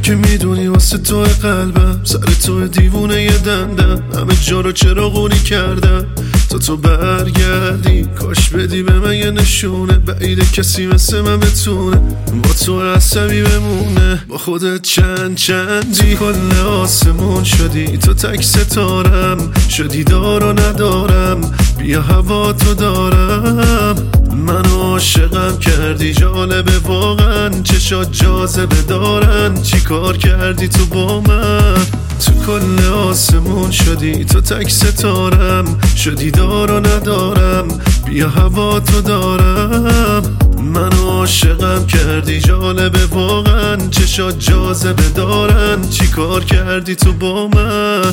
که میدونی واسه تو قلبم سر تو دیوونه یه دندم، همه جا رو چراغونی کردم تا تو برگردی. کاش بدی به من یه نشونه، بعیده کسی مثل من بتونه با تو عصبی بمونه. با خودت چندی کل آسمون شدی، تو تک ستارم شدی، دار و ندارم بیا هوا تو دارم. منو عاشقم کردی، جالبه واقعا چشات جاذبه دارن. چی کار کردی تو با من؟ تو کل آسمون شدی، تو تک ستارم شدی، دار و ندارم بیا هوا تو دارم. منو عاشقم کردی، جالبه واقعا چشات جاذبه دارن. چی کار کردی تو با من؟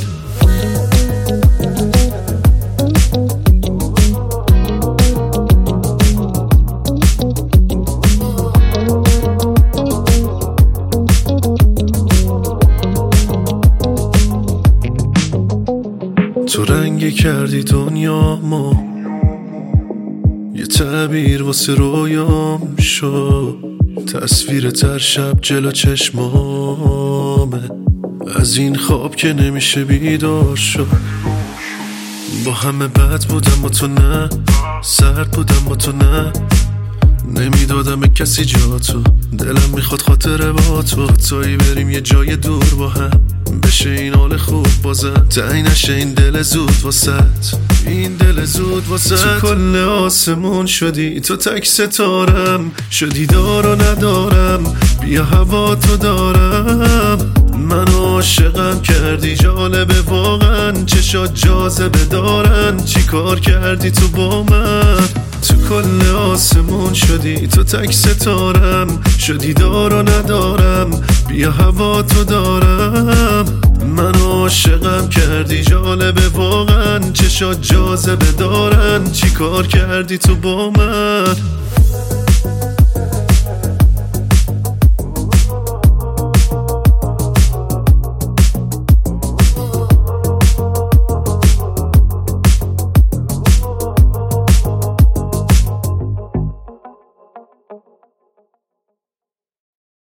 تو رنگی کردی دنیامو، یه تعبیر واسه رویام شد. تصویر تر شب جلو چشمامه، از این خواب که نمیشه بیدار شد. با همه بد بودم با تو نه، سرد بودم با تو نه، نمیدادم به کسی جا تو. دلم میخواد خاطره با تو، تایی بریم یه جای دور با هم، بشه این حال خوب بازم. تایی نشه این دل زود واسط، این دل زود واسط. تو کل آسمون شدی، تو تک ستارم شدی، دار و ندارم بیا هوا تو دارم. منو عاشقم کردی، جالبه واقعا چشات جاذبه دارن. چی کار کردی تو با من؟ تو کل آسمون شدی، تو تک ستارم شدی، دار و ندارم بیا هوا تو دارم. منو عاشقم کردی، جالبه واقعا چشات جاذبه دارن. چی کار کردی تو با من؟